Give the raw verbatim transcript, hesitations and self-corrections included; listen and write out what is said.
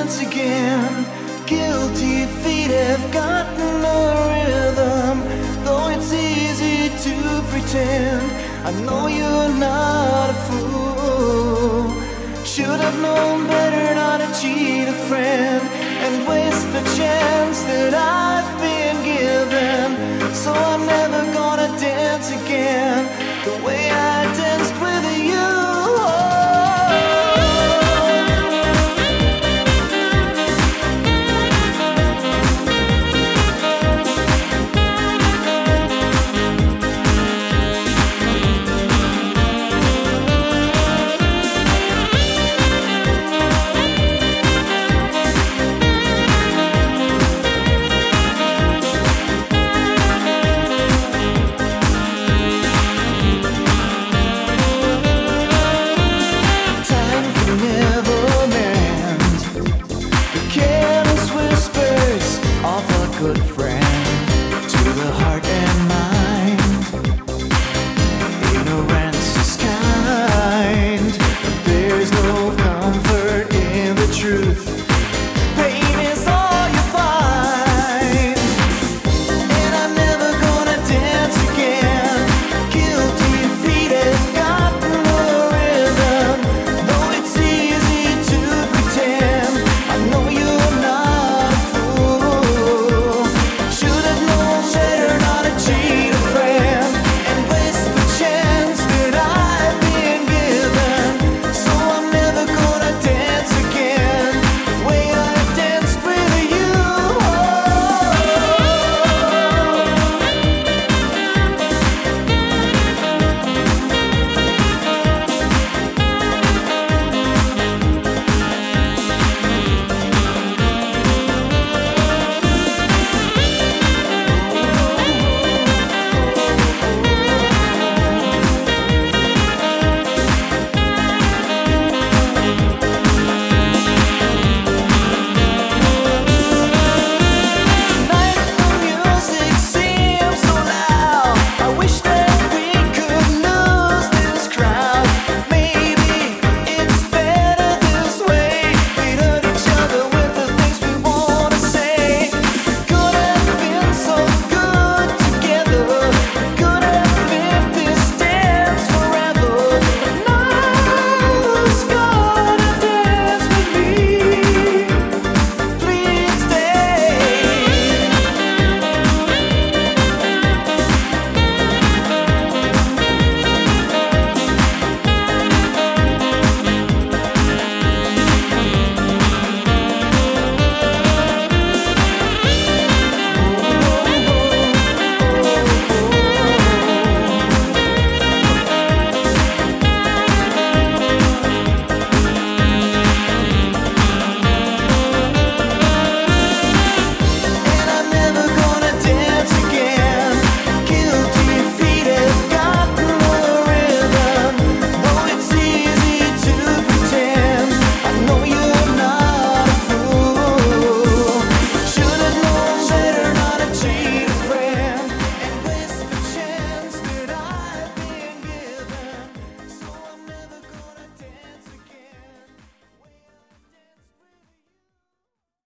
dance again. Guilty feet have gotten a rhythm, though it's easy to pretend. I know you're not a fool. Should have known better not to cheat a friend and waste the chance that I've been given. So I'm never gonna dance again the way